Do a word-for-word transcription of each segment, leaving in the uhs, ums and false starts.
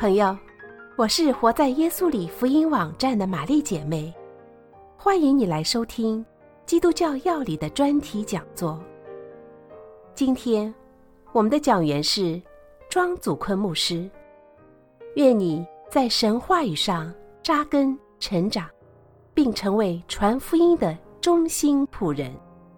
朋友，我是活在耶稣里福音网站的玛丽姐妹，欢迎你来收听基督教要理的专题讲座。今天我们的讲员是庄祖坤牧师，愿你在神话语上扎根成长，并成为传福音的忠心仆人。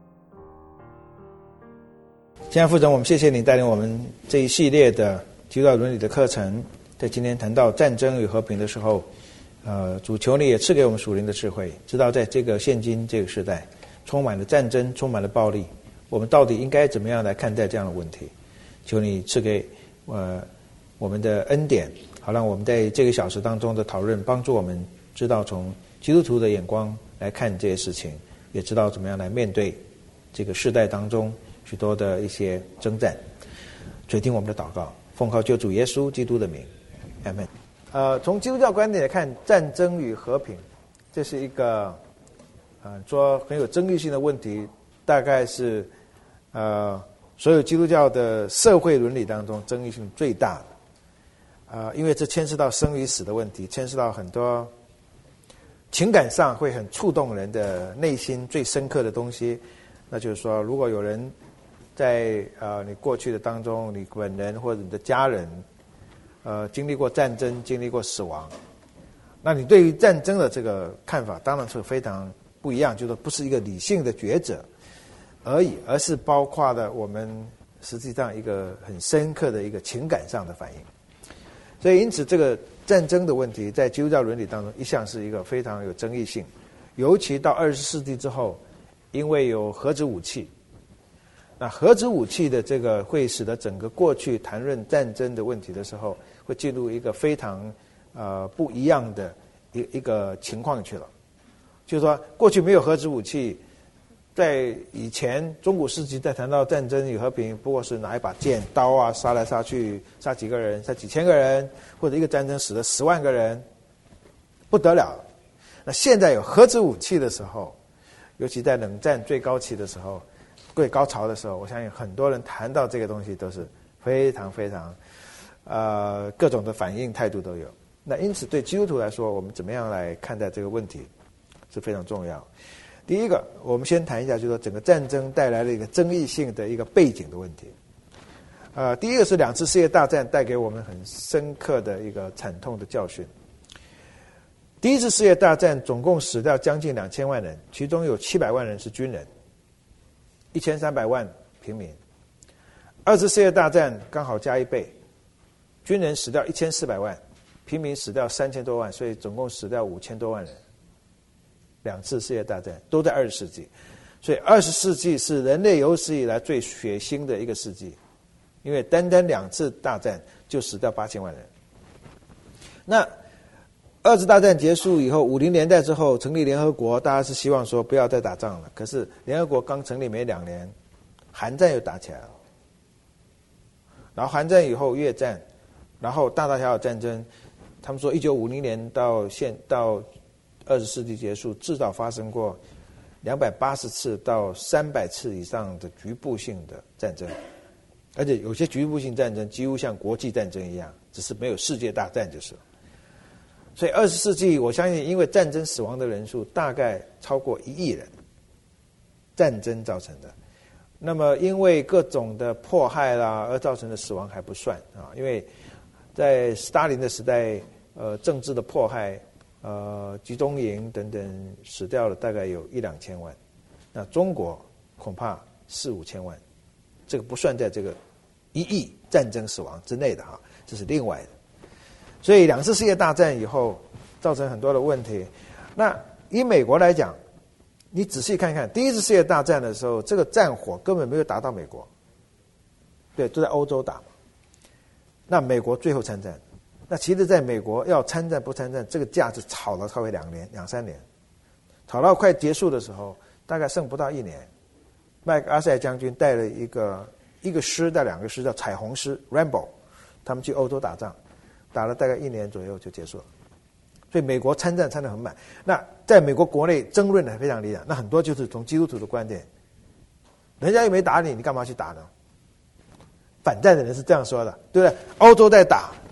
亲爱的父神，我们谢谢你带领我们这一系列的基督教伦理的课程。在今天谈到战争与和平的时候，呃，主求你也赐给我们属灵的智慧，知道在这个现今这个时代，充满了战争，充满了暴力，我们到底应该怎么样来看待这样的问题？求你赐给呃我们的恩典，好让我们在这个小时当中的讨论，帮助我们知道从基督徒的眼光来看这些事情，也知道怎么样来面对这个世代当中许多的一些征战。垂听我们的祷告，奉靠救主耶稣基督的名，阿们。呃，从基督教观点来看，战争与和平，这是一个呃说很有争议性的问题，大概是呃所有基督教的社会伦理当中争议性最大的。呃，因为这牵涉到生与死的问题，牵涉到很多情感上会很触动人的内心最深刻的东西。那就是说，如果有人在呃你过去的当中，你本人或者你的家人，呃经历过战争，经历过死亡，那你对于战争的这个看法，当然是非常不一样，就是不是一个理性的抉择而已，而是包括了我们实际上一个很深刻的一个情感上的反应。所以因此这个战争的问题在基督教伦理当中一向是一个非常有争议性，尤其到二十世纪之后，因为有核子武器，那核子武器的这个会使得整个过去谈论战争的问题的时候，会进入一个非常呃不一样的一一个情况去了。就是说过去没有核子武器，在以前中古世纪在谈到战争与和平，不过是拿一把剑刀啊，杀来杀去，杀几个人，杀几千个人，或者一个战争死了十万个人，不得了。那现在有核子武器的时候，尤其在冷战最高期的时候，最高潮的时候，我相信很多人谈到这个东西都是非常非常呃各种的反应态度都有。那因此对基督徒来说，我们怎么样来看待这个问题是非常重要。第一个，我们先谈一下，就是说整个战争带来了一个争议性的一个背景的问题。呃，第一个是两次世界大战带给我们很深刻的一个惨痛的教训。第一次世界大战总共死掉将近两千万人，其中有七百万人是军人，一千三百万平民。二次世界大战刚好加一倍，军人死掉一千四百万，平民死掉三千多万，所以总共死掉五千多万人。两次世界大战都在二十世纪，所以二十世纪是人类有史以来最血腥的一个世纪，因为单单两次大战就死掉八千万人。那二次大战结束以后，五零年代之后成立联合国，大家是希望说不要再打仗了。可是联合国刚成立没两年，韩战又打起来了，然后韩战以后越战，然后大大小小战争，他们说一九五零年到现到二十世纪结束，至少发生过两百八十次到三百次以上的局部性的战争，而且有些局部性战争几乎像国际战争一样，只是没有世界大战就是了。所以二十世纪，我相信因为战争死亡的人数大概超过一亿人，战争造成的。那么因为各种的迫害啦而造成的死亡还不算啊，因为在斯大林的时代，呃，政治的迫害。呃，集中营等等死掉了大概有一两千万，那中国恐怕四五千万，这个不算在这个一亿战争死亡之内的哈，这是另外的。所以两次世界大战以后造成很多的问题。那以美国来讲，你仔细看看，第一次世界大战的时候，这个战火根本没有打到美国，对，都在欧洲打嘛。那美国最后参战。那其实在美国要参战不参战，这个架子吵了超过两年两三年，吵到快结束的时候，大概剩不到一年，麦克阿瑟将军带了一个一个师带两个师叫彩虹师 Rainbow， 他们去欧洲打仗，打了大概一年左右就结束了。所以美国参战参得很满。那在美国国内争论的非常厉害，那很多就是从基督徒的观点，人家又没打你，你干嘛去打呢？反战的人是这样说的，对不对？欧洲在打，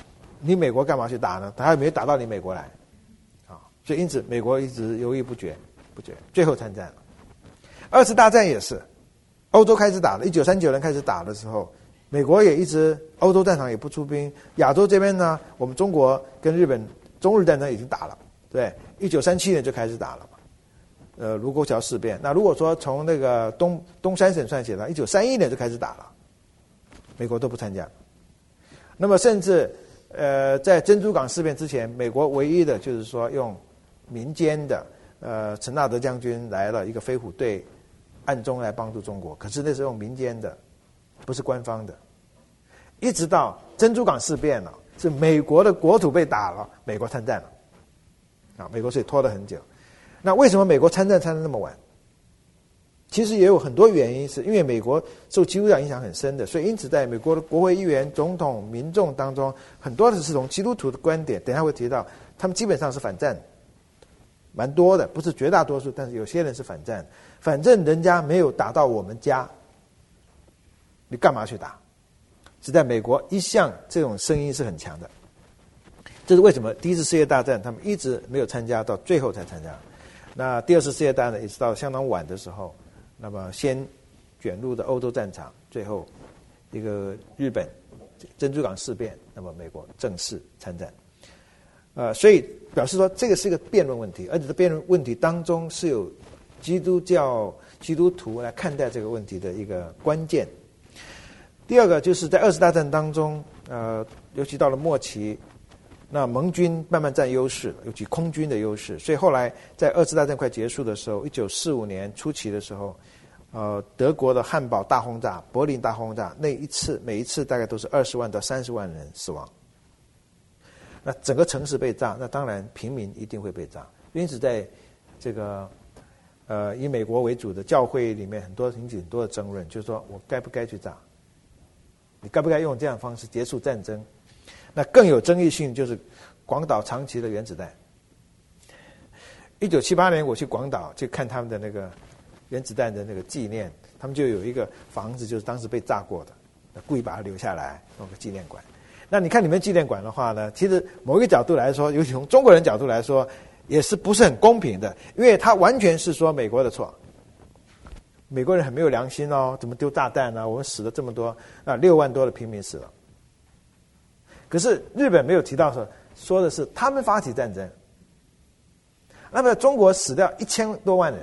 你美国干嘛去打呢？他还没有打到你美国来，啊，所以因此美国一直犹豫不决，不决，最后参战了。二次大战也是，欧洲开始打了，一九三九年开始打的时候，美国也一直欧洲战场也不出兵，亚洲这边呢，我们中国跟日本中日战争已经打了，对，一九三七年就开始打了嘛，呃，卢沟桥事变。那如果说从那个东东三省算起来，一九三一年就开始打了，美国都不参加。那么甚至呃，在珍珠港事变之前，美国唯一的就是说用民间的呃陈纳德将军来了一个飞虎队，暗中来帮助中国，可是那是用民间的，不是官方的。一直到珍珠港事变了，是美国的国土被打了，美国参战了，啊，美国所以拖了很久。那为什么美国参战参得那么晚？其实也有很多原因，是因为美国受基督教影响很深的，所以因此在美国的国会议员、总统、民众当中，很多的是从基督徒的观点，等一下会提到，他们基本上是反战，蛮多的，不是绝大多数，但是有些人是反战。反正人家没有打到我们家，你干嘛去打？是在美国一向这种声音是很强的，这是为什么第一次世界大战他们一直没有参加，到最后才参加。那第二次世界大战也是到相当晚的时候，那么先卷入的欧洲战场，最后一个日本珍珠港事变，那么美国正式参战。呃，所以表示说这个是一个辩论问题，而且这辩论问题当中是有基督教基督徒来看待这个问题的一个关键。第二个就是在二次大战当中，呃，尤其到了末期，那盟军慢慢占优势，尤其空军的优势，所以后来在二次大战快结束的时候，一九四五年初期的时候，呃，德国的汉堡大轰炸、柏林大轰炸，那一次每一次大概都是二十万到三十万人死亡。那整个城市被炸，那当然平民一定会被炸。因此，在这个呃以美国为主的教会里面，很多引起很多的争论，就是说我该不该去炸？你该不该用这样的方式结束战争？那更有争议性就是广岛长崎的原子弹。一九七八年我去广岛去看他们的那个原子弹的那个纪念，他们就有一个房子，就是当时被炸过的，故意把它留下来弄个纪念馆。那你看你们纪念馆的话呢，其实某一个角度来说，尤其从中国人角度来说，也是不是很公平的，因为它完全是说美国的错。美国人很没有良心哦，怎么丢炸弹呢？我们死了这么多啊，六万多的平民死了。可是日本没有提到说，说的是他们发起战争。那么中国死掉一千多万人，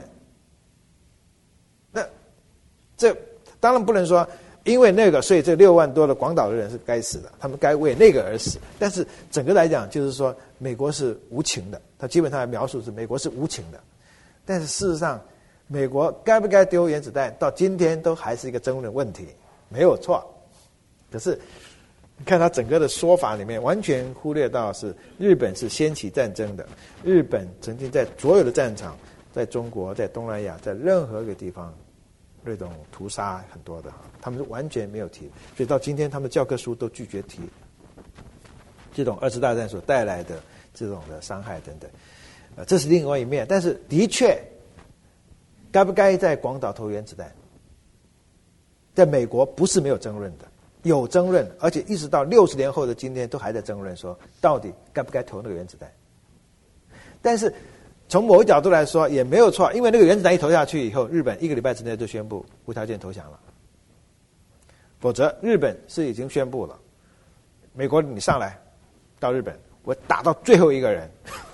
那这当然不能说因为那个，所以这六万多的广岛的人是该死的，他们该为那个而死。但是整个来讲，就是说美国是无情的，他基本上的描述是美国是无情的。但是事实上，美国该不该丢原子弹，到今天都还是一个争论问题，没有错。可是你看他整个的说法里面，完全忽略到是日本是掀起战争的，日本曾经在所有的战场，在中国、在东南亚、在任何一个地方，那种屠杀很多的，他们是完全没有提，所以到今天他们教科书都拒绝提这种二次大战所带来的这种的伤害等等。呃，这是另外一面，但是的确，该不该在广岛投原子弹，在美国不是没有争论的，有争论，而且一直到六十年后的今天都还在争论说，到底该不该投那个原子弹。但是从某个角度来说也没有错，因为那个原子弹一投下去以后，日本一个礼拜之内就宣布无条件投降了。否则日本是已经宣布了，美国你上来到日本，我打到最后一个人。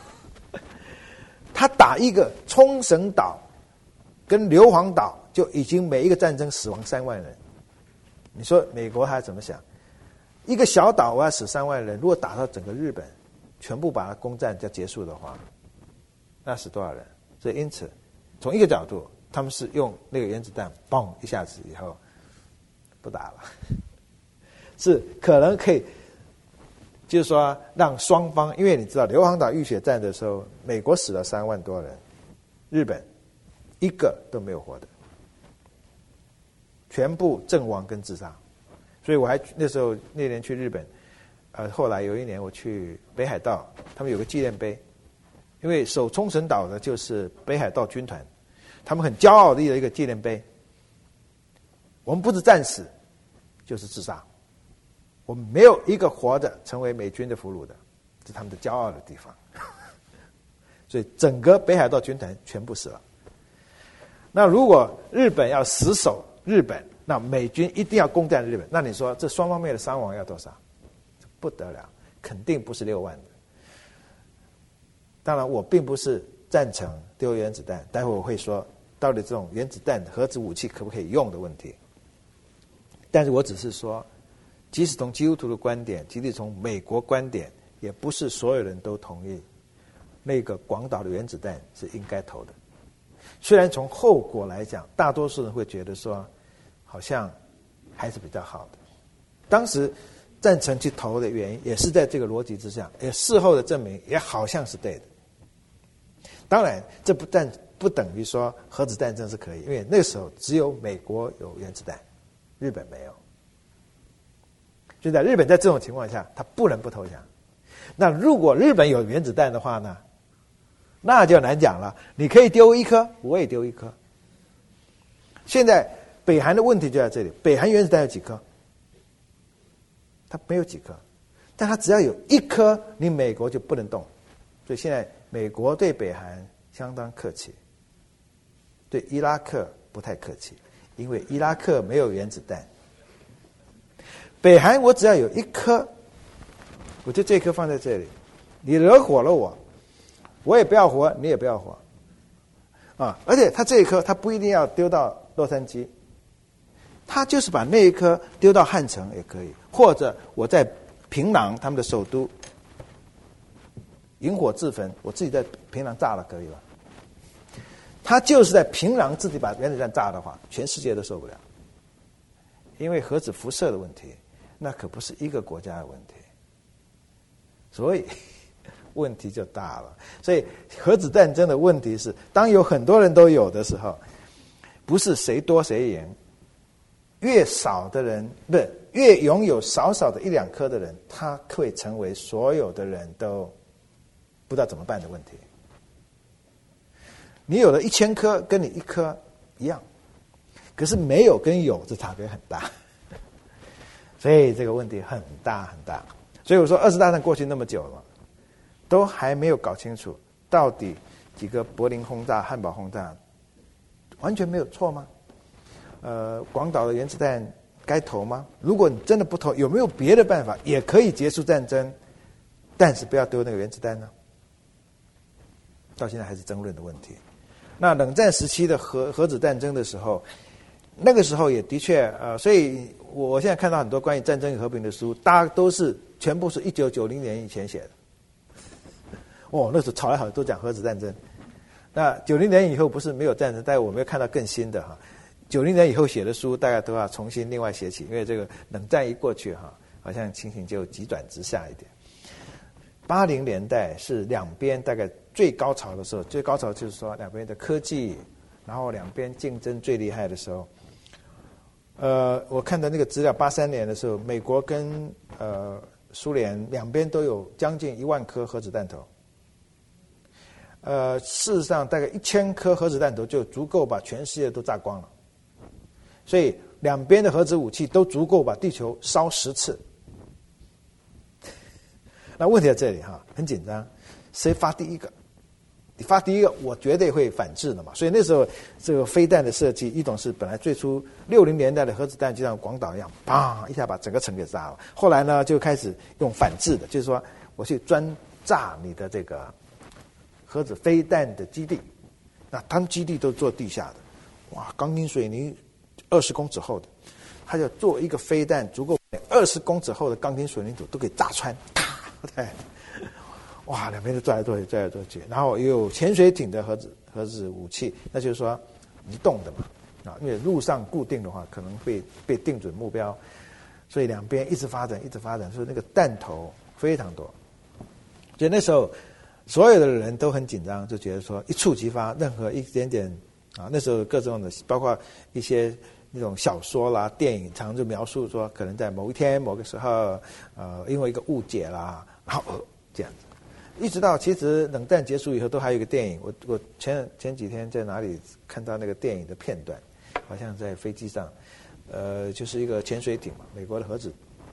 他打一个冲绳岛跟硫磺岛，就已经每一个战争死亡三万人。你说美国还怎么想？一个小岛我要死三万人，如果打到整个日本，全部把它攻占就结束的话，那死多少人？所以因此，从一个角度，他们是用那个原子弹，嘣一下子以后不打了，是可能可以。就是说，让双方，因为你知道硫磺岛浴血战的时候，美国死了三万多人，日本一个都没有活的，全部阵亡跟自杀。所以我还那时候那年去日本，呃，后来有一年我去北海道，他们有个纪念碑，因为守冲绳岛的就是北海道军团，他们很骄傲的一个纪念碑。我们不是战死，就是自杀。 我们没有一个活着成为美军的俘虏的，这是他们的骄傲的地方。所以整个北海道军团全部死了。那如果日本要死守日本，那美军一定要攻占日本，那你说这双方面的伤亡要多少？不得了，肯定不是六万的。当然我并不是赞成丢原子弹，待会我会说到底这种原子弹核子武器可不可以用的问题。但是我只是说，即使从基督徒的观点，即使从美国观点，也不是所有人都同意那个广岛的原子弹是应该投的。虽然从后果来讲，大多数人会觉得说好像还是比较好的。当时赞成去投的原因也是在这个逻辑之下，也事后的证明也好像是对的。当然这不但不等于说核子战争是可以，因为那时候只有美国有原子弹，日本没有。就在日本在这种情况下，他不能不投降。那如果日本有原子弹的话呢，那就难讲了。你可以丢一颗，我也丢一颗。现在北韩的问题就在这里，北韩原子弹有几颗？它没有几颗，但它只要有一颗，你美国就不能动。所以现在美国对北韩相当客气，对伊拉克不太客气，因为伊拉克没有原子弹。北韩我只要有一颗，我就这颗放在这里，你惹火了我，我也不要活，你也不要活啊！而且他这一颗他不一定要丢到洛杉矶，他就是把那一颗丢到汉城也可以，或者我在平壤他们的首都引火自焚，我自己在平壤炸了可以吧？他就是在平壤自己把原子弹炸的话，全世界都受不了，因为核子辐射的问题，那可不是一个国家的问题，所以问题就大了。所以核子战争的问题是，当有很多人都有的时候，不是谁多谁赢，越少的人不是越拥有少少的一两颗的人，他会成为所有的人都不知道怎么办的问题。你有了一千颗，跟你一颗一样，可是没有跟有这差别很大，所以这个问题很大很大。所以我说二次大战过去那么久了，都还没有搞清楚到底几个柏林轰炸、汉堡轰炸完全没有错吗？呃，广岛的原子弹该投吗？如果你真的不投，有没有别的办法也可以结束战争，但是不要丢那个原子弹呢？到现在还是争论的问题。那冷战时期的核核子战争的时候，那个时候也的确呃，所以我现在看到很多关于战争与和平的书，大家都是全部是一九九零年以前写的。哦，那时候吵来吵去都讲核子战争。那九零年以后不是没有战争，但是我没有看到更新的哈。九零年以后写的书，大概都要重新另外写起，因为这个冷战一过去哈，好像情形就急转直下一点。八零年代是两边大概最高潮的时候，最高潮就是说两边的科技，然后两边竞争最厉害的时候。呃，我看到那个资料，八三年的时候，美国跟呃苏联两边都有将近一万颗核子弹头。呃，事实上大概一千颗核子弹头就足够把全世界都炸光了，所以两边的核子武器都足够把地球烧十次。那问题在这里哈，很紧张，谁发第一个？你发第一个，我绝对会反制的嘛。所以那时候这个飞弹的设计，一种是本来最初六零年代的核子弹就像广岛一样，砰一下把整个城给炸了。后来呢，就开始用反制的，就是说我去专炸你的这个核子飞弹的基地。那他们基地都做地下的，哇，钢筋水泥二十公尺厚的，他就做一个飞弹，足够二十公尺厚的钢筋水泥土都给炸穿，咔，对。哇，两边都转来转去，转来转去，然后也有潜水艇的核子核子武器，那就是说移动的嘛，啊，因为陆上固定的话，可能会被定准目标，所以两边一直发展，一直发展，所以那个弹头非常多。所以那时候所有的人都很紧张，就觉得说一触即发，任何一点点啊，那时候各种的，包括一些那种小说啦、电影，常就描述说，可能在某一天、某个时候，呃，因为一个误解啦，然后、呃、这样子。一直到其实冷战结束以后，都还有一个电影。我我前前几天在哪里看到那个电影的片段，好像在飞机上，呃，就是一个潜水艇嘛，美国的核子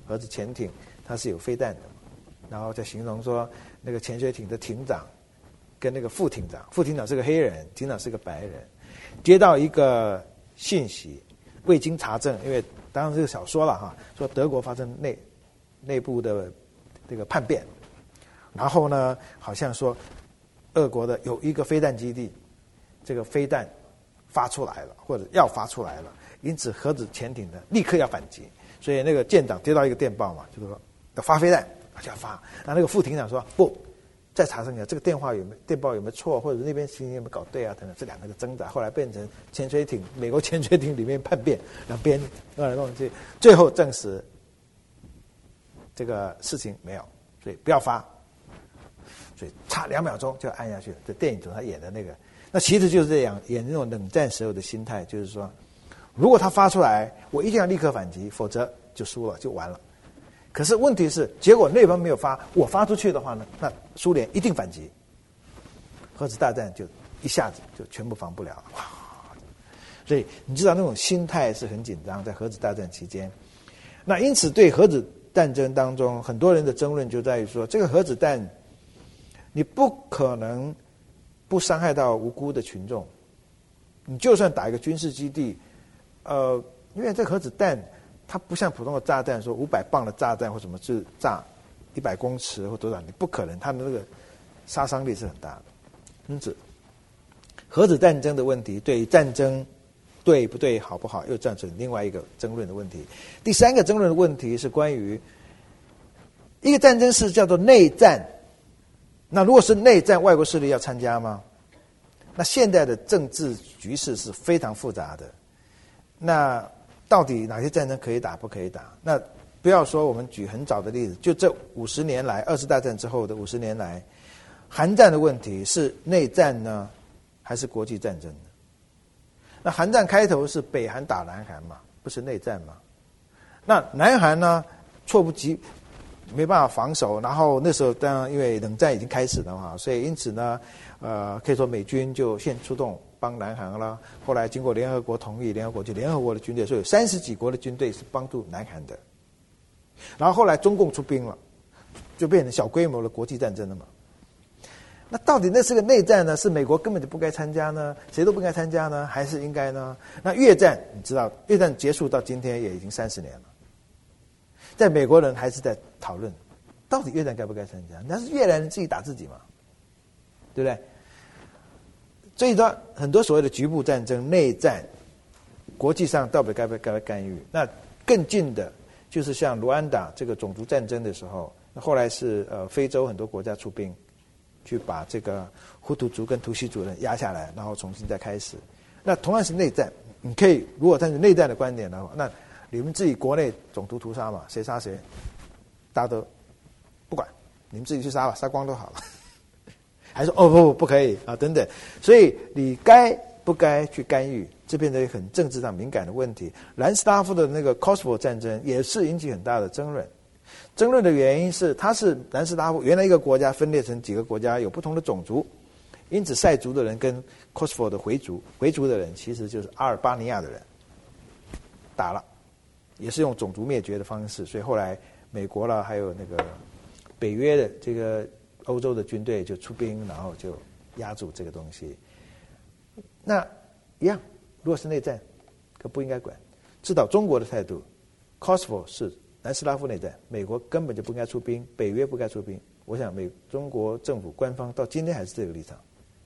核子潜艇它是有飞弹的，然后再形容说那个潜水艇的艇长跟那个副艇长，副艇长是个黑人，艇长是个白人，接到一个信息，未经查证，因为当然这个小说了哈，说德国发生内内部的这个叛变，然后呢，好像说俄国的有一个飞弹基地，这个飞弹发出来了，或者要发出来了，因此核子潜艇呢立刻要反击，所以那个舰长接到一个电报嘛，就是说要发飞弹，就要发。然后那个副艇长说不，再查证一下这个电话有没有电报有没有错，或者那边情形有没有搞对啊等等，这两个的挣扎，后来变成潜水艇美国潜水艇里面叛变，两边弄来弄去，最后证实这个事情没有，所以不要发。所以差两秒钟就按下去了。这电影中他演的那个，那其实就是这样演那种冷战时候的心态，就是说，如果他发出来，我一定要立刻反击，否则就输了，就完了。可是问题是，结果那方没有发，我发出去的话呢，那苏联一定反击，核子大战就一下子就全部防不了了。哇！所以你知道那种心态是很紧张，在核子大战期间。那因此对核子战争当中，很多人的争论就在于说，这个核子弹你不可能不伤害到无辜的群众。你就算打一个军事基地，呃，因为这核子弹它不像普通的炸弹，说五百磅的炸弹或什么是炸一百公尺或多少，你不可能，它的那个杀伤力是很大的。因此，核子战争的问题对战争对不对好不好，又造成另外一个争论的问题。第三个争论的问题是关于一个战争是叫做内战。那如果是内战，外国势力要参加吗？那现在的政治局势是非常复杂的。那到底哪些战争可以打，不可以打？那不要说我们举很早的例子，就这五十年来，二次大战之后的五十年来，韩战的问题是内战呢，还是国际战争呢？那韩战开头是北韩打南韩嘛，不是内战嘛？那南韩呢，措不及。没办法防守，然后那时候当然因为冷战已经开始了嘛，所以因此呢，呃，可以说美军就先出动帮南韩了。后来经过联合国同意，联合国就联合国的军队，所以有三十几国的军队是帮助南韩的。然后后来中共出兵了，就变成小规模的国际战争了嘛。那到底那是个内战呢？是美国根本就不该参加呢？谁都不该参加呢？还是应该呢？那越战你知道，越战结束到今天也已经三十年了。在美国人还是在讨论，到底越战该不该参加？那是越南人自己打自己嘛，对不对？所以说，很多所谓的局部战争、内战，国际上到底该不该干预？那更近的，就是像卢安达这个种族战争的时候，那后来是呃非洲很多国家出兵，去把这个胡图族跟图西族人压下来，然后重新再开始。那同样是内战，你可以如果站在内战的观点的话，那你们自己国内种族屠杀嘛，谁杀谁，大家都不管，你们自己去杀吧，杀光都好了。还说哦不不不可以啊等等，所以你该不该去干预，这变成一个很政治上敏感的问题。南斯拉夫的那个 Kosovo 战争也是引起很大的争论，争论的原因是它是南斯拉夫原来一个国家分裂成几个国家，有不同的种族，因此塞族的人跟 Kosovo 的回族回族的人其实就是阿尔巴尼亚的人打了。也是用种族灭绝的方式，所以后来美国了，还有那个北约的这个欧洲的军队就出兵，然后就压住这个东西。那一样，如果是内战，可不应该管。知道中国的态度 ，Kosovo 是南斯拉夫内战，美国根本就不应该出兵，北约不该出兵。我想美中国政府官方到今天还是这个立场。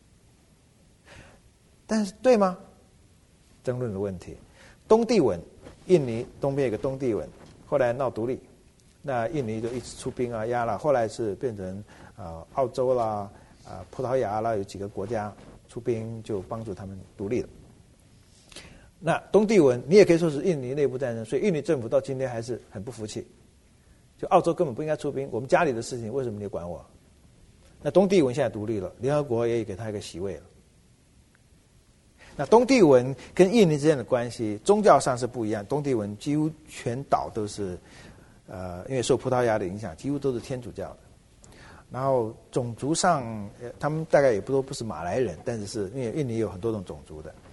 但是对吗？争论的问题。东帝汶。印尼东边有个东帝汶，后来闹独立，那印尼就一直出兵啊压了，后来是变成呃澳洲啦、啊、呃、葡萄牙啦，有几个国家出兵就帮助他们独立了。那东帝汶你也可以说是印尼内部战争，所以印尼政府到今天还是很不服气，就澳洲根本不应该出兵，我们家里的事情为什么你管我？那东帝汶现在独立了，联合国也给他一个席位了。那东帝汶跟印尼之间的关系，宗教上是不一样。东帝汶几乎全岛都是，呃，因为受葡萄牙的影响，几乎都是天主教的。然后种族上，他们大概也不都不是马来人，但是是因为印尼有很多种种族的。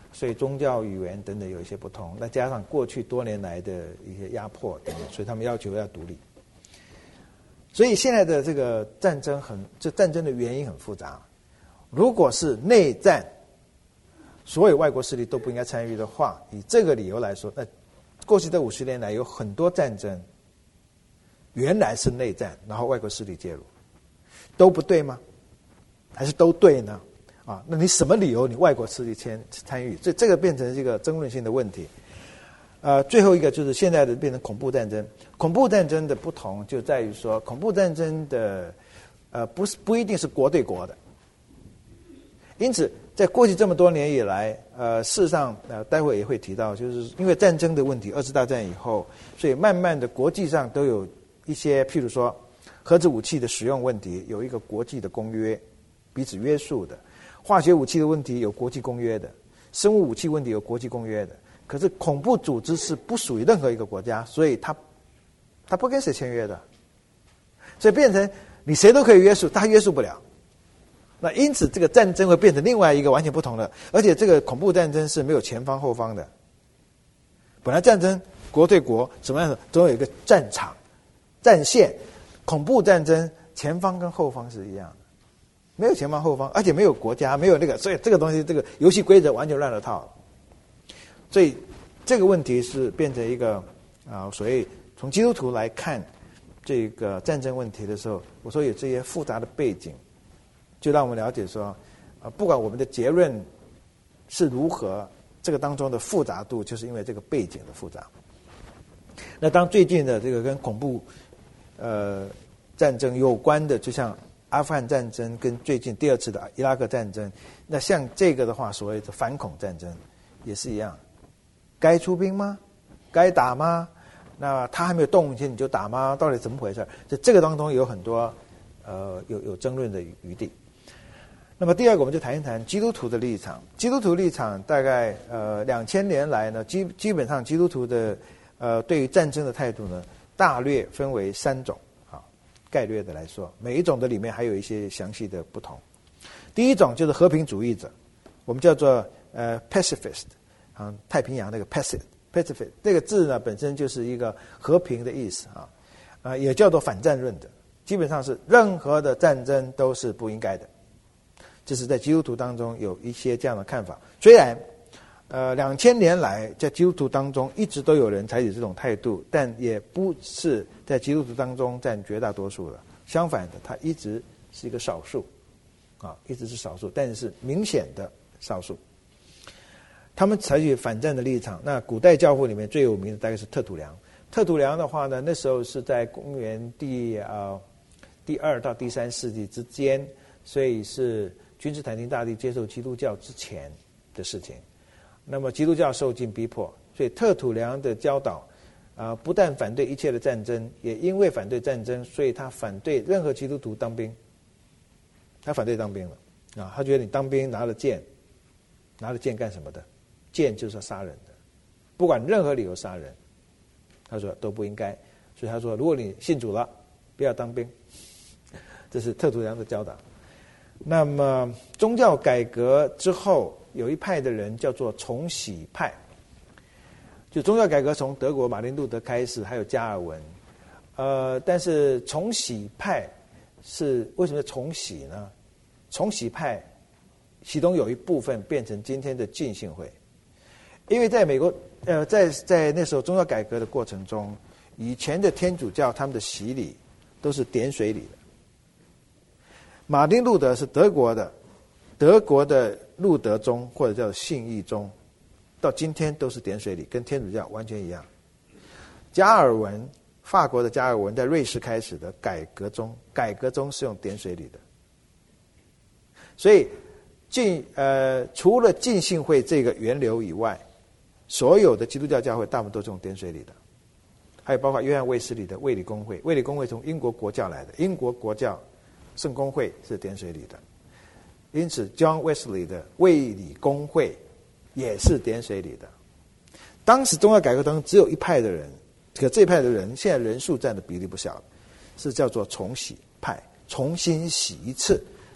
所以宗教语言等等有一些不同。那加上过去多年来的一些压迫等等，所以他们要求要独立。所以现在的这个战争很，这战争的原因很复杂。如果是内战，所有外国势力都不应该参与的话，以这个理由来说，那过去这五十年来有很多战争，原来是内战，然后外国势力介入，都不对吗？还是都对呢？啊，那你什么理由你外国势力参参与？这这个变成一个争论性的问题。呃，最后一个就是现在的变成恐怖战争。恐怖战争的不同就在于说，恐怖战争的呃不是不一定是国对国的。因此，在过去这么多年以来，呃，事实上，呃，待会也会提到，就是因为战争的问题，二次大战以后，所以慢慢的国际上都有一些，譬如说核子武器的使用问题，有一个国际的公约，彼此约束的；化学武器的问题有国际公约的；生物武器问题有国际公约的。可是恐怖组织是不属于任何一个国家，所以他他不跟谁签约的，所以变成你谁都可以约束，他约束不了。那因此这个战争会变成另外一个完全不同的，而且这个恐怖战争是没有前方后方的。本来战争国对国什么样的总有一个战场战线，恐怖战争前方跟后方是一样的，没有前方后方，而且没有国家，没有那个，所以这个东西这个游戏规则完全乱了套。所以这个问题是变成一个啊、呃，所谓从基督徒来看这个战争问题的时候，我说有这些复杂的背景，就让我们了解说，啊、呃，不管我们的结论是如何，这个当中的复杂度，就是因为这个背景的复杂。那当最近的这个跟恐怖呃战争有关的，就像阿富汗战争跟最近第二次的伊拉克战争，那像这个的话，所谓的反恐战争也是一样。该出兵吗？该打吗？那他还没有动静你就打吗？到底怎么回事？这这个当中有很多呃有有争论的余地。那么第二个，我们就谈一谈基督徒的立场。基督徒立场大概呃两千年来呢，基基本上基督徒的呃对于战争的态度呢，大略分为三种啊，概略的来说，每一种的里面还有一些详细的不同。第一种就是和平主义者，我们叫做呃 pacifist。啊，太平洋那个 pacifist pacifist 这个字呢，本身就是一个和平的意思啊，啊，也叫做反战论的，基本上是任何的战争都是不应该的。这是在基督徒当中有一些这样的看法。虽然，呃，两千年来在基督徒当中一直都有人采取这种态度，但也不是在基督徒当中占绝大多数的。相反的，它一直是一个少数，啊，一直是少数，但是明显的少数。他们采取反战的立场。那古代教父里面最有名的大概是特土良。特土良的话呢，那时候是在公元第呃第二到第三世纪之间，所以是君士坦丁大帝接受基督教之前的事情。那么基督教受尽逼迫，所以特土良的教导啊、呃，不但反对一切的战争，也因为反对战争，所以他反对任何基督徒当兵。他反对当兵了啊，他觉得你当兵拿了剑，拿了剑干什么的？剑就是要杀人的，不管任何理由杀人，他说都不应该。所以他说，如果你信主了，不要当兵。这是特土良的教导。那么宗教改革之后，有一派的人叫做重洗派。就宗教改革从德国马丁路德开始，还有加尔文。呃，但是重洗派是为什么重洗呢？重洗派其中有一部分变成今天的浸信会。因为在美国，呃，在在那时候宗教改革的过程中，以前的天主教他们的洗礼都是点水礼的。马丁路德是德国的，德国的路德宗或者叫信义宗，到今天都是点水礼，跟天主教完全一样。加尔文，法国的加尔文在瑞士开始的改革宗，改革宗是用点水礼的。所以浸呃，除了浸信会这个源流以外，所有的基督教教会大部分都是用点水礼的，还有包括约翰卫斯理的卫理公会，卫理公会从英国国教来的，英国国教圣公会是点水礼的，因此 John Wesley 的卫理公会也是点水礼的。当时宗教改革当中只有一派的人，可这一派的人现在人数占的比例不小，是叫做重洗派，重新洗一次。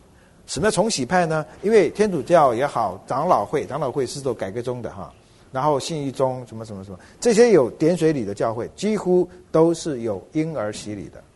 什么叫重洗派呢？因为天主教也好，长老会，长老会是走改革宗的哈，然后信义宗什么什么什么，这些有点水礼的教会，几乎都是有婴儿洗礼的。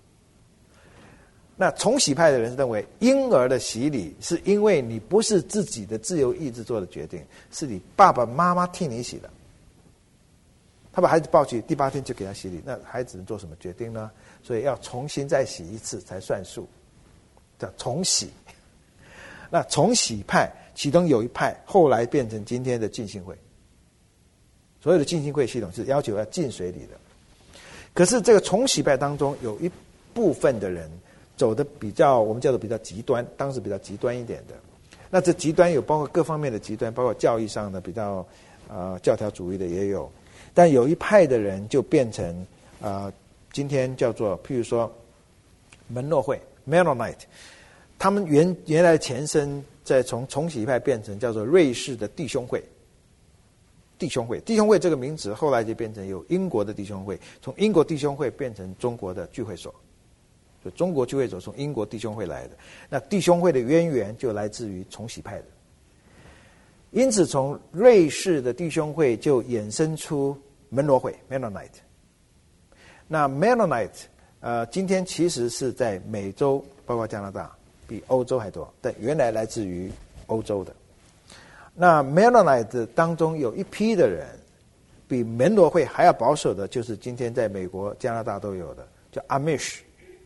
那重洗派的人认为，婴儿的洗礼是因为你不是自己的自由意志做的决定，是你爸爸妈妈替你洗的。他把孩子抱去，第八天就给他洗礼，那孩子能做什么决定呢？所以要重新再洗一次才算数，叫重洗。那重洗派其中有一派后来变成今天的浸信会，所有的浸信会系统是要求要浸水礼的。可是这个重洗派当中有一部分的人走的比较，我们叫做比较极端，当时比较极端一点的。那这极端有包括各方面的极端，包括教义上的比较呃教条主义的也有。但有一派的人就变成呃今天叫做譬如说门诺会 Mennonite， 他们原原来的前身再从重洗派变成叫做瑞士的弟兄会。弟兄会弟兄会这个名词后来就变成有英国的弟兄会，从英国弟兄会变成中国的聚会所，就中国聚会所从英国弟兄会来的。那弟兄会的渊源就来自于重洗派的，因此从瑞士的弟兄会就衍生出门罗会 Mennonite。 那 Mennonite 呃，今天其实是在美洲包括加拿大比欧洲还多，但原来来自于欧洲的。那 Mennonite 当中有一批的人比门罗会还要保守的，就是今天在美国加拿大都有的叫 Amish。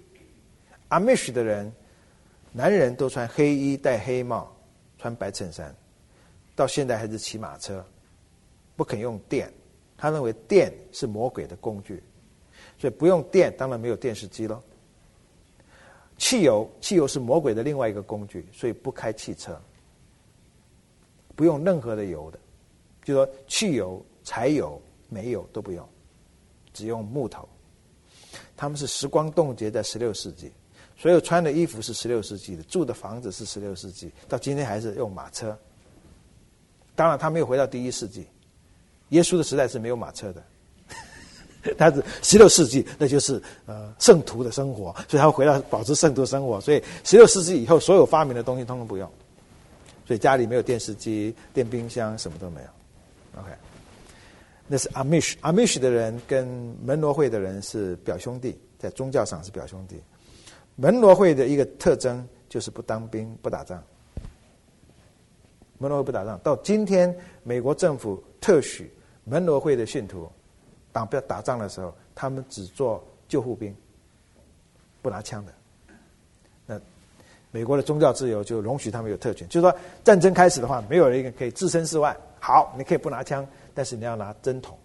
Amish 的人男人都穿黑衣戴黑帽穿白衬衫，到现在还是骑马车，不肯用电，他认为电是魔鬼的工具，所以不用电，当然没有电视机咯。汽油，汽油是魔鬼的另外一个工具，所以不开汽车，不用任何的油的，就说汽油、柴油、煤油都不用，只用木头。他们是时光冻结在十六世纪，所有穿的衣服是十六世纪的，住的房子是十六世纪，到今天还是用马车。当然他没有回到第一世纪，耶稣的时代是没有马车的，他是十六世纪，那就是呃圣徒的生活，所以他会回到保持圣徒的生活。所以十六世纪以后，所有发明的东西通通不用，所以家里没有电视机、电冰箱，什么都没有。OK， 那是 Amish。Amish 的人跟门罗会的人是表兄弟，在宗教上是表兄弟。门罗会的一个特征就是不当兵、不打仗。门罗会不打仗，到今天美国政府特许门罗会的信徒打不要打仗的时候，他们只做救护兵，不拿枪的。那美国的宗教自由就容许他们有特权，就是说战争开始的话，没有人可以置身事外。好，你可以不拿枪，但是你要拿针筒。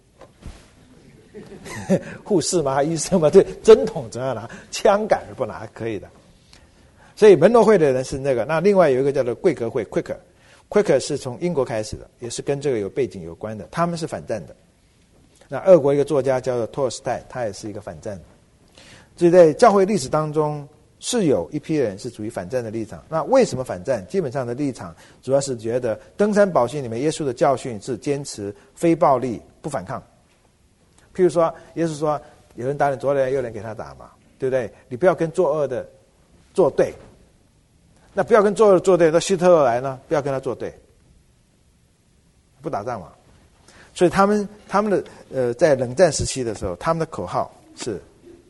护士嘛，医生嘛，对，针筒总要拿，枪杆不拿，可以的。所以门罗会的人是那个。那另外有一个叫做贵格会 Quaker。Quaker 是从英国开始的，也是跟这个有背景有关的，他们是反战的。那俄国一个作家叫做托尔斯泰，他也是一个反战的。所以在教会历史当中是有一批人是处于反战的立场。那为什么反战？基本上的立场主要是觉得登山宝训里面耶稣的教训是坚持非暴力不反抗。譬如说耶稣说有人打你左脸右脸给他打嘛，对不对？你不要跟作恶的作对。那不要跟作恶作对，那希特勒来呢？不要跟他作对，不打仗嘛。所以他们他们的呃，在冷战时期的时候，他们的口号是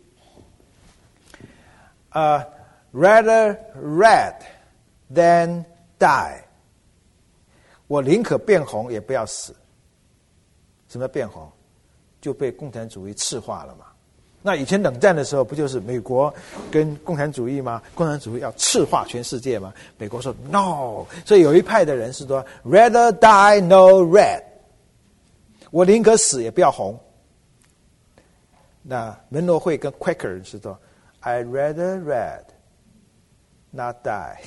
呃 rather red than die。我宁可变红也不要死。什么变红？就被共产主义赤化了嘛。那以前冷战的时候，不就是美国跟共产主义吗？共产主义要赤化全世界吗？美国说 no， 所以有一派的人是说 rather die no red， 我宁可死也不要红。那门罗会跟 Quaker 是说 I rather red not die，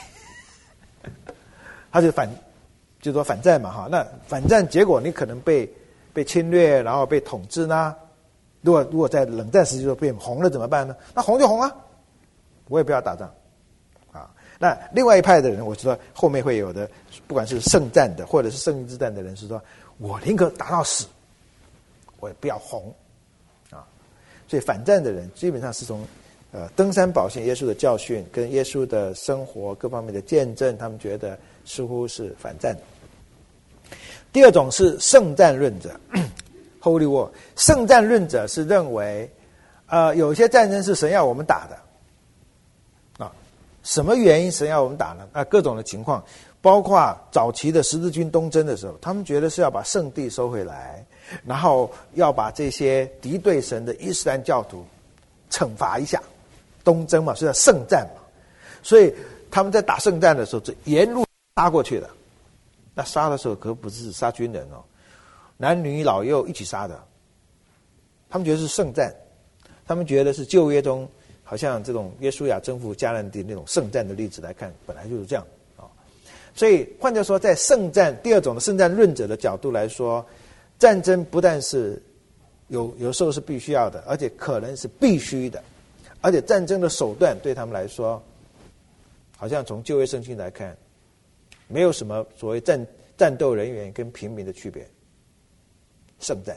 他就反就说反战嘛哈。那反战结果你可能被被侵略，然后被统治呢？如果如果在冷战时期就变红了怎么办呢？那红就红啊，我也不要打仗啊。那另外一派的人，我知道后面会有的，不管是圣战的或者是圣婴之战的人，是说我宁可打到死，我也不要红啊。所以反战的人基本上是从呃登山宝训耶稣的教训跟耶稣的生活各方面的见证，他们觉得似乎是反战的。第二种是圣战论者Holy War。 圣战论者是认为呃有些战争是神要我们打的啊，什么原因神要我们打呢？啊，各种的情况，包括早期的十字军东征的时候，他们觉得是要把圣地收回来，然后要把这些敌对神的伊斯兰教徒惩罚一下。东征嘛，是叫圣战嘛，所以他们在打圣战的时候，是沿路杀过去的。那杀的时候可不是杀军人哦，男女老幼一起杀的。他们觉得是圣战，他们觉得是旧约中好像这种约书亚征服迦南地那种圣战的例子来看，本来就是这样啊。所以换句话说，在圣战第二种的圣战论者的角度来说，战争不但是有有时候是必须要的，而且可能是必须的，而且战争的手段对他们来说，好像从旧约圣经来看，没有什么所谓战战斗人员跟平民的区别，圣战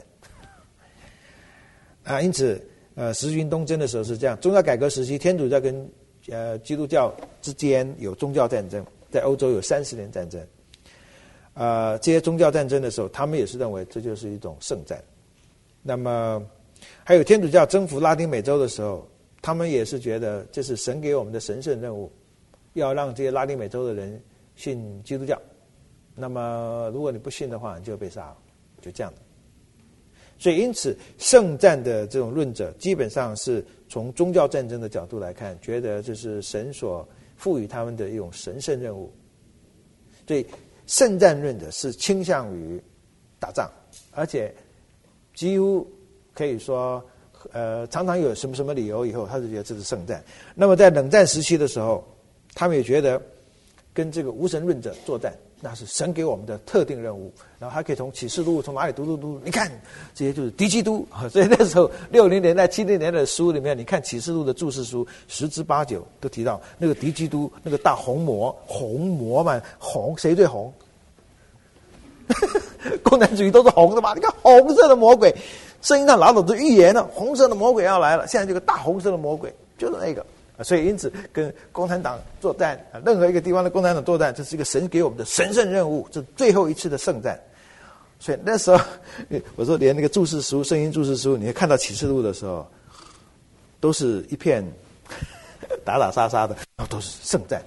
啊。因此，呃，十字军东征的时候是这样。宗教改革时期，天主教跟呃基督教之间有宗教战争，在欧洲有三十年战争。呃，这些宗教战争的时候，他们也是认为这就是一种圣战。那么，还有天主教征服拉丁美洲的时候，他们也是觉得这是神给我们的神圣任务，要让这些拉丁美洲的人信基督教。那么，如果你不信的话，你就被杀了，就这样的。所以，因此，圣战的这种论者，基本上是从宗教战争的角度来看，觉得这是神所赋予他们的一种神圣任务。所以，圣战论者是倾向于打仗，而且几乎可以说，呃，常常有什么什么理由以后，他就觉得这是圣战。那么，在冷战时期的时候，他们也觉得跟这个无神论者作战，那是神给我们的特定任务。然后还可以从启示录从哪里读读读，你看这些就是敌基督。所以那时候六零年代七零年代的书里面，你看启示录的注释书十之八九都提到那个敌基督，那个大红魔，红魔嘛，红谁最红？共产主义都是红的嘛，你看红色的魔鬼，圣经上老早就预言了，红色的魔鬼要来了，现在这个大红色的魔鬼就是那个。所以因此跟共产党作战，任何一个地方的共产党作战，这是一个神给我们的神圣任务，这是最后一次的圣战。所以那时候我说连那个注释书圣经注释书，你会看到启示录的时候，都是一片打打杀杀的，然后都是圣战。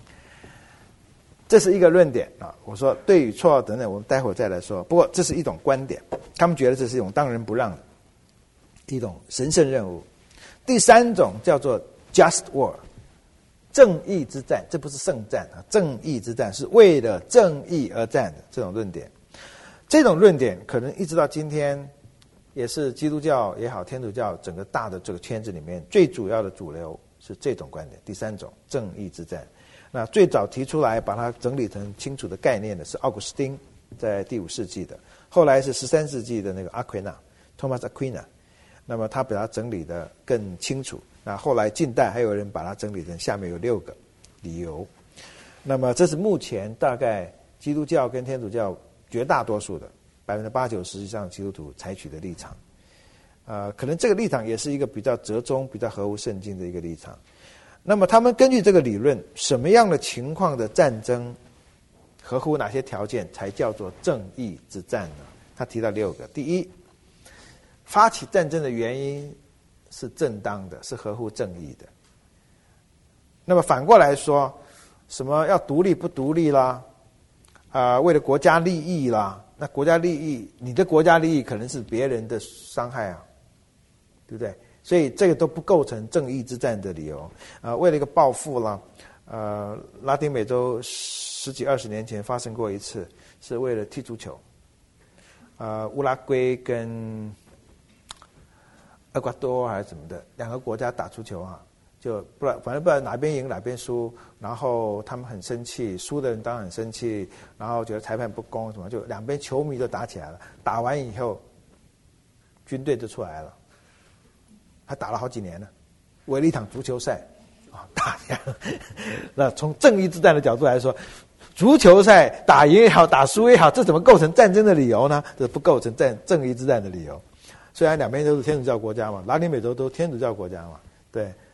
这是一个论点啊，我说对与错等等，我们待会儿再来说。不过这是一种观点，他们觉得这是一种当仁不让的一种神圣任务。第三种叫做 just war， 正义之战，这不是圣战啊，正义之战是为了正义而战的这种论点。这种论点可能一直到今天，也是基督教也好，天主教整个大的这个圈子里面最主要的主流是这种观点。第三种正义之战，那最早提出来把它整理成清楚的概念的是奥古斯丁，在第五世纪的，后来是十三世纪的那个阿奎那 Thomas Aquina， 那么他把它整理的更清楚。那后来近代还有人把它整理成下面有六个理由。那么这是目前大概基督教跟天主教绝大多数的百分之八九十以上基督徒采取的立场。呃，可能这个立场也是一个比较折中、比较合乎圣经的一个立场。那么他们根据这个理论，什么样的情况的战争合乎哪些条件才叫做正义之战呢？他提到六个。第一，发起战争的原因是正当的，是合乎正义的。那么反过来说，什么要独立不独立啦，啊、呃，为了国家利益啦，那国家利益，你的国家利益可能是别人的伤害啊，对不对？所以这个都不构成正义之战的理由。啊、呃，为了一个报复啦，呃，拉丁美洲十几二十年前发生过一次，是为了踢足球，呃，乌拉圭跟厄瓜多还是什么的两个国家打足球啊，就不然反正不知道哪边赢哪边输，然后他们很生气，输的人当然很生气，然后觉得裁判不公什么，就两边球迷都打起来了。打完以后，军队就出来了，还打了好几年了，为了一场足球赛啊打起来了。那从正义之战的角度来说，足球赛打赢也好，打输也好，这怎么构成战争的理由呢？这不构成战正义之战的理由。虽然两边都是天主教国家嘛，拉丁美洲都是天主教国家嘛，对，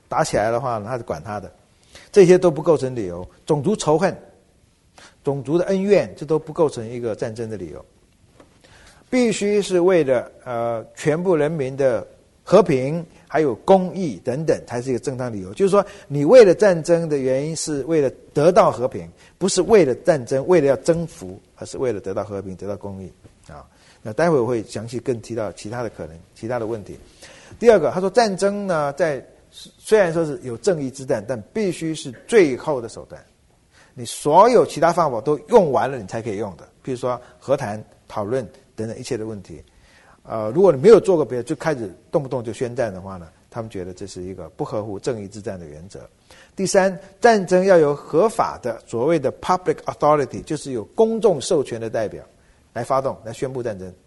打起来的话呢，他是管他的，这些都不构成理由。种族仇恨、种族的恩怨，这都不构成一个战争的理由。必须是为了呃全部人民的和平，还有公义等等，才是一个正当理由。就是说，你为了战争的原因是为了得到和平，不是为了战争，为了要征服，而是为了得到和平，得到公义啊。那待会我会详细更提到其他的可能、其他的问题。第二个，他说战争呢，在虽然说是有正义之战，但必须是最后的手段。你所有其他方法都用完了，你才可以用的。比如说和谈、讨论等等一切的问题。呃，如果你没有做过别的，就开始动不动就宣战的话呢，他们觉得这是一个不合乎正义之战的原则。第三，战争要由合法的所谓的 public authority， 就是有公众授权的代表来发动，来宣布战争。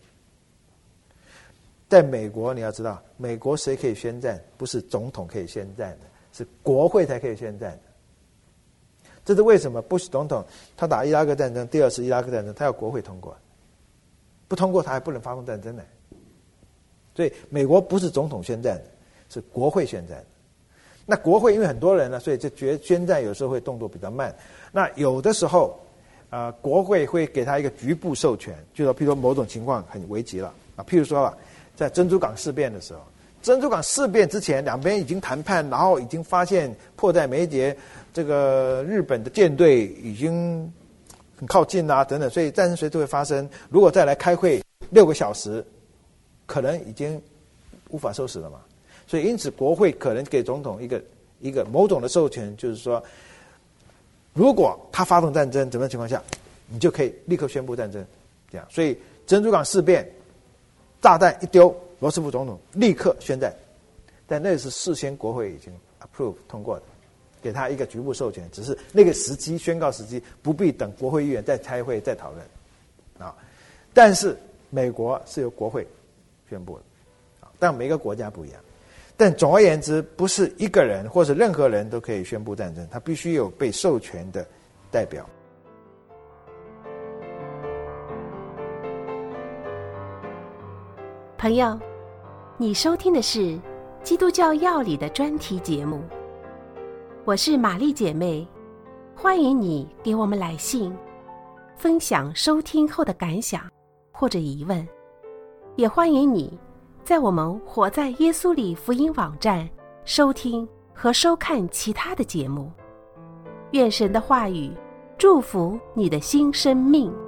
在美国，你要知道，美国谁可以宣战？不是总统可以宣战的，是国会才可以宣战的。这是为什么？布什总统他打伊拉克战争，第二次伊拉克战争，他要国会通过，不通过他还不能发动战争呢。所以美国不是总统宣战的，是国会宣战的。那国会因为很多人呢，所以这决宣战有时候会动作比较慢。那有的时候，呃，国会会给他一个局部授权，就说譬如说某种情况很危急了啊，譬如说啊，在珍珠港事变的时候，珍珠港事变之前，两边已经谈判，然后已经发现迫在眉睫，这个日本的舰队已经很靠近啦、啊，等等，所以战争随时会发生。如果再来开会六个小时，可能已经无法收拾了嘛。所以因此国会可能给总统一个一个某种的授权，就是说，如果他发动战争，怎么样情况下，你就可以立刻宣布战争，这样。所以珍珠港事变，炸弹一丢，罗斯福总统立刻宣战，但那是事先国会已经 approve 通过的，给他一个局部授权，只是那个时机宣告时机不必等国会议员再开会再讨论啊。但是美国是由国会宣布的，但每个国家不一样。但总而言之，不是一个人或是任何人都可以宣布战争，他必须有被授权的代表。 朋友，你收听的是基督教要理的专题节目，我是玛丽姐妹，欢迎你给我们来信，分享收听后的感想或者疑问，也欢迎你在我们活在耶稣里福音网站收听和收看其他的节目。愿神的话语祝福你的新生命。